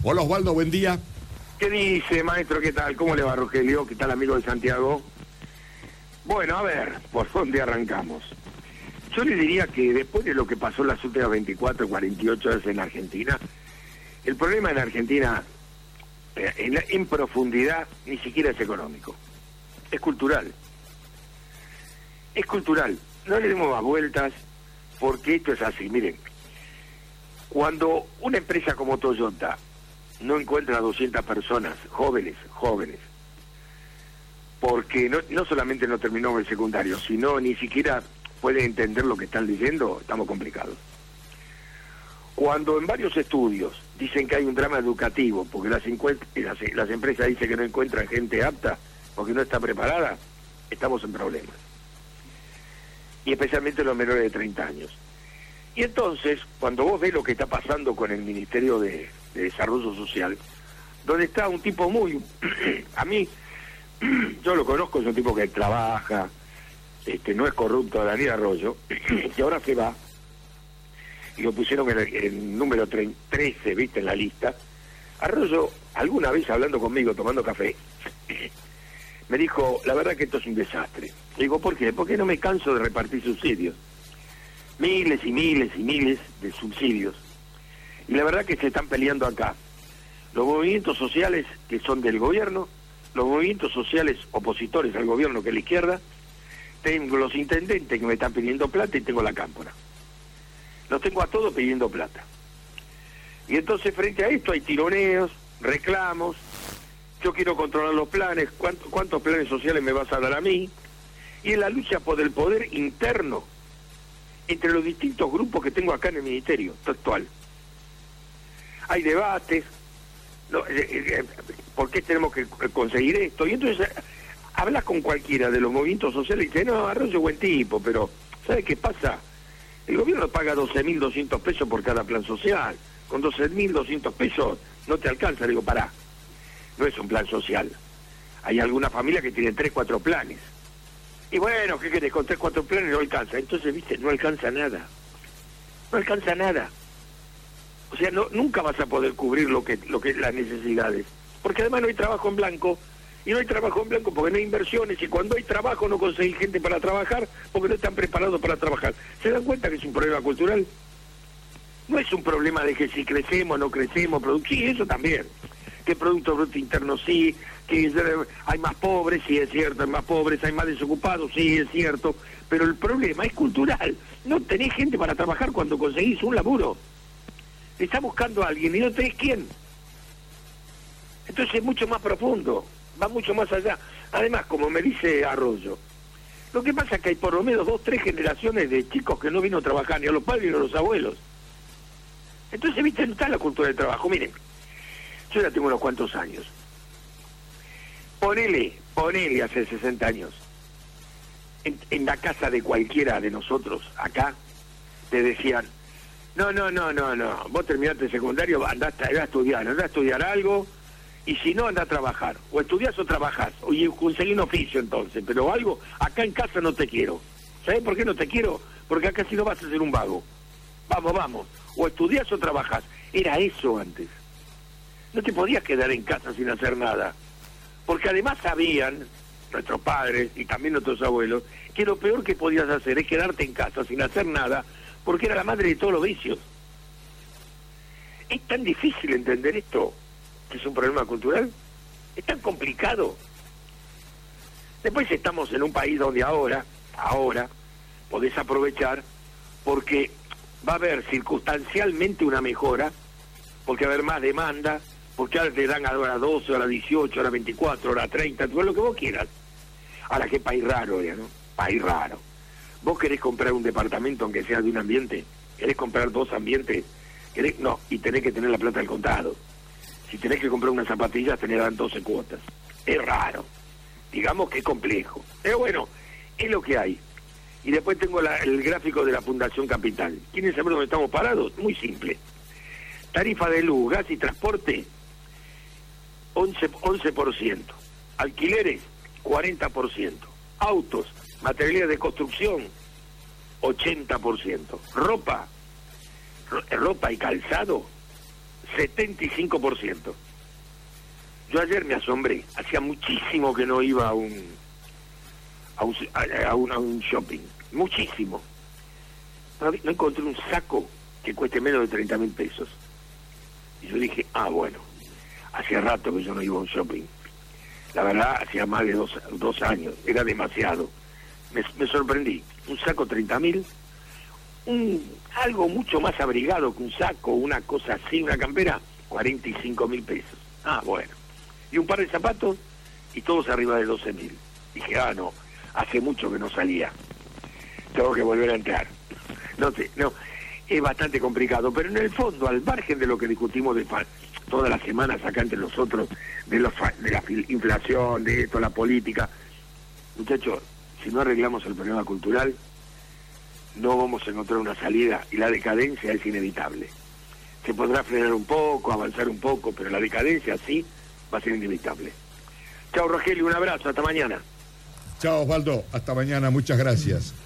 Hola Osvaldo, buen día. ¿Qué dice, maestro? ¿Qué tal? ¿Cómo le va, Rogelio? ¿Qué tal, amigo de Santiago? Bueno, a ver, ¿por dónde arrancamos? Yo le diría que después de lo que pasó en las últimas 24, 48 horas en Argentina, el problema en Argentina, en profundidad, ni siquiera es económico. Es cultural. Es cultural. No le demos más vueltas, porque esto es así. Miren, cuando una empresa como Toyota no encuentra a 200 personas, jóvenes, porque no solamente no terminó el secundario, sino ni siquiera pueden entender lo que están leyendo, estamos complicados. Cuando en varios estudios dicen que hay un drama educativo, porque las empresas dicen que no encuentran gente apta, porque no está preparada, estamos en problemas. Y especialmente los menores de 30 años. Y entonces, cuando vos ves lo que está pasando con el Ministerio de Desarrollo Social, donde está un tipo muy... a mí, yo lo conozco, es un tipo que trabaja, no es corrupto, Daniel Arroyo, y ahora se va, y lo pusieron en el número 13, viste, en la lista. Arroyo, alguna vez hablando conmigo, tomando café, me dijo, la verdad que esto es un desastre. Le digo, ¿por qué? Porque no me canso de repartir subsidios. Miles y miles y miles de subsidios. Y la verdad que se están peleando acá los movimientos sociales que son del gobierno, los movimientos sociales opositores al gobierno que es la izquierda, tengo los intendentes que me están pidiendo plata y tengo la cámpora. Los tengo a todos pidiendo plata. Y entonces frente a esto hay tironeos, reclamos, yo quiero controlar los planes, ¿cuántos planes sociales me vas a dar a mí? Y en la lucha por el poder interno entre los distintos grupos que tengo acá en el ministerio, actual. Hay debates, ¿por qué tenemos que conseguir esto? Y entonces hablas con cualquiera de los movimientos sociales y dice, no, Arroyo es buen tipo, pero ¿sabe qué pasa? El gobierno paga 12.200 pesos por cada plan social. Con 12.200 pesos no te alcanza. Le digo, pará, no es un plan social. Hay alguna familia que tiene 3, 4 planes. Y bueno, ¿qué querés? Con 3, 4 planes no alcanza. Entonces, viste, no alcanza nada. No alcanza nada. O sea, nunca vas a poder cubrir lo que las necesidades. Porque además no hay trabajo en blanco. Y no hay trabajo en blanco porque no hay inversiones. Y cuando hay trabajo no conseguís gente para trabajar porque no están preparados para trabajar. ¿Se dan cuenta que es un problema cultural? No es un problema de que si crecemos, no crecemos, sí, eso también. Que Producto Bruto Interno sí, que hay más pobres, sí es cierto, hay más pobres, hay más desocupados, sí es cierto, pero el problema es cultural. No tenés gente para trabajar cuando conseguís un laburo. Está buscando a alguien y no tenés quién. Entonces es mucho más profundo, va mucho más allá. Además, como me dice Arroyo, lo que pasa es que hay por lo menos 2, 3 generaciones de chicos que no vino a trabajar, ni a los padres ni a los abuelos. Entonces, viste, no está la cultura del trabajo. Miren, yo ya tengo unos cuantos años. Ponele hace 60 años. En la casa de cualquiera de nosotros, acá, te decían, no, vos terminaste el secundario, andá a estudiar algo, y si no, andá a trabajar. O estudiás o trabajás, y conseguí un oficio entonces, pero algo, acá en casa no te quiero. ¿Sabés por qué no te quiero? Porque acá si no vas a ser un vago. Vamos. O estudiás o trabajás. Era eso antes. No te podías quedar en casa sin hacer nada. Porque además sabían, nuestros padres y también nuestros abuelos, que lo peor que podías hacer es quedarte en casa sin hacer nada, porque era la madre de todos los vicios. Es tan difícil entender esto, que es un problema cultural. Es tan complicado. Después estamos en un país donde ahora, podés aprovechar, porque va a haber circunstancialmente una mejora, porque va a haber más demanda, porque ahora te dan ahora 12, ahora 18, ahora 24, ahora 30, todo lo que vos quieras. Ahora qué país raro, ¿no? País raro. Vos querés comprar un departamento aunque sea de un ambiente, querés comprar 2 ambientes, no, y tenés que tener la plata al contado. Si tenés que comprar unas zapatillas, tenés que dar 12 cuotas. Es raro. Digamos que es complejo. Pero bueno, es lo que hay. Y después tengo el gráfico de la Fundación Capital. ¿Quieren saber dónde estamos parados? Muy simple. Tarifa de luz, gas y transporte, 11%. Alquileres, 40%. Autos, materiales de construcción, 80%. Ropa y calzado, 75%. Yo ayer me asombré, hacía muchísimo que no iba a un shopping, muchísimo. No encontré un saco que cueste menos de 30.000 pesos. Y yo dije, bueno, hacía rato que yo no iba a un shopping. La verdad, hacía más de dos años, era demasiado. Me sorprendí, un saco 30.000, algo mucho más abrigado que un saco, una cosa así, una campera, 45.000 pesos. Bueno. Y un par de zapatos y todos arriba de 12.000. Dije, no, hace mucho que no salía. Tengo que volver a entrar. No, es bastante complicado, pero en el fondo, al margen de lo que discutimos todas las semanas acá entre nosotros, de la inflación, de esto, la política, muchachos, si no arreglamos el problema cultural, no vamos a encontrar una salida y la decadencia es inevitable. Se podrá frenar un poco, avanzar un poco, pero la decadencia sí va a ser inevitable. Chao, Rogelio, un abrazo, hasta mañana. Chao, Osvaldo, hasta mañana, muchas gracias.